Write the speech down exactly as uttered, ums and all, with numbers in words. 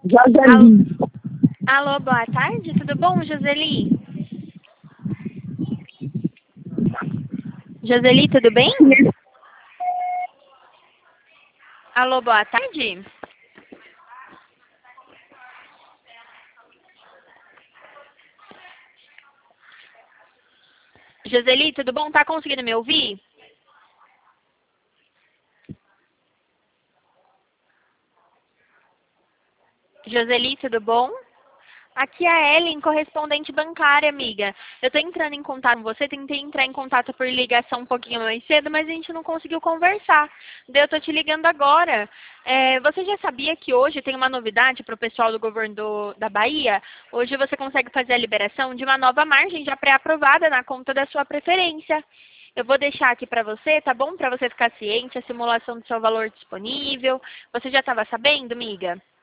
Joseli. Alô, alô, boa tarde, tudo bom, Joseli? Joseli, tudo bem? Alô, boa tarde. Joseli, tudo bom? Tá conseguindo me ouvir? Joseli, tudo bom? Aqui é a Ellen, correspondente bancária, amiga. Eu tô entrando em contato com você, tentei entrar em contato por ligação um pouquinho mais cedo, mas a gente não conseguiu conversar. Daí eu tô te ligando agora. É, você já sabia que hoje tem uma novidade para o pessoal do governo do, da Bahia? Hoje você consegue fazer a liberação de uma nova margem já pré-aprovada na conta da sua preferência. Eu vou deixar aqui para você, tá bom? Para você ficar ciente, a simulação do seu valor disponível. Você já estava sabendo, amiga?